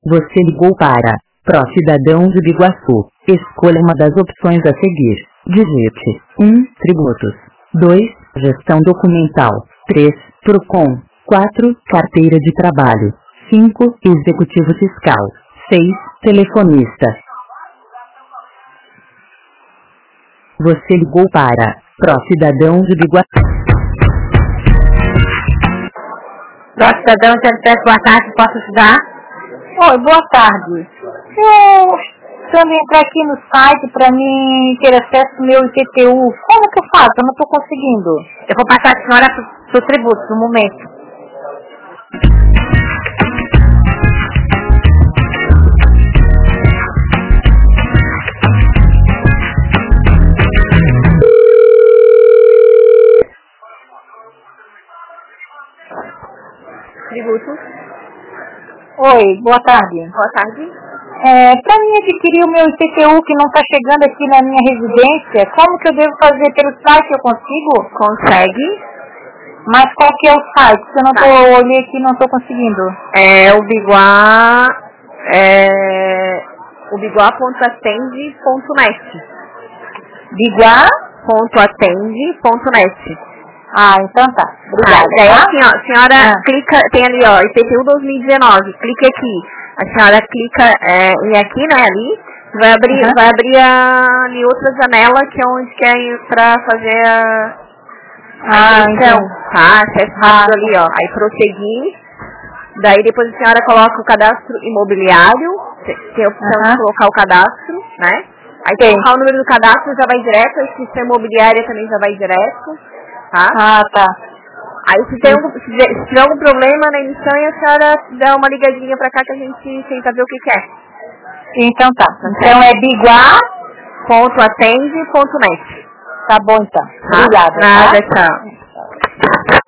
Você ligou para Pró-Cidadão de Biguaçu. Escolha uma das opções a seguir. Digite 1. Tributos. 2. Gestão documental. 3. PROCON. 4. Carteira de trabalho. 5. Executivo fiscal. 6. Telefonista. Você ligou para Pró-Cidadão de Biguaçu. Pró-Cidadão de Biguaçu, boa tarde, posso ajudar? Oi, boa tarde. Eu precisando entrar aqui no site para mim ter acesso ao meu IPTU. Como que eu faço? Eu não estou conseguindo. Eu vou passar a senhora para o tributo, no momento. Tributos. Oi, boa tarde. Boa tarde. Para mim adquirir o meu IPTU que não está chegando aqui na minha residência, como que eu devo fazer? Pelo site eu consigo? Consegue. Mas qual que é o site? Se eu não tô, olhei aqui e não estou conseguindo. É o Biguá, o biguá.atende.net. Biguá.atende.net. Ah, então tá. Obrigada. Daí assim, ó, a senhora clica, tem ali, ó, IPTU 2019, clica aqui. A senhora clica em aqui, né, ali, vai abrir ali outra janela que é onde quer ir pra fazer a inscrição, tá? Acesse rápido ali, ó. Aí prosseguir. Daí depois a senhora coloca o cadastro imobiliário, tem a opção de colocar o cadastro, né? Aí se colocar o número do cadastro já vai direto, a inscrição imobiliária também já vai direto. Tá? Ah, tá. Aí se tiver algum problema na emissão, a senhora dá uma ligadinha pra cá que a gente tenta ver o que quer. Então tá. Então é biguá.atende.net. Tá bom então. Obrigada. Nada, tchau.